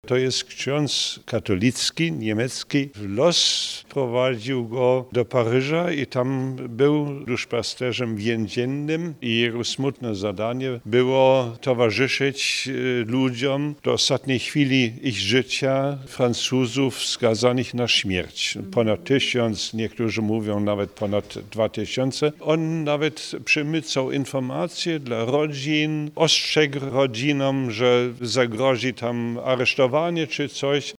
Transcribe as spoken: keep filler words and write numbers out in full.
To jest ksiądz katolicki, niemiecki. Los prowadził go do Paryża i tam był duszpasterzem więziennym i jego smutne zadanie było towarzyszyć ludziom do ostatniej chwili ich życia, Francuzów skazanych na śmierć. Ponad tysiąc, niektórzy mówią nawet ponad dwa tysiące. On nawet przemycał informacje dla rodzin, ostrzegł rodzinom, że zagrozi tam aresztowanie czy coś.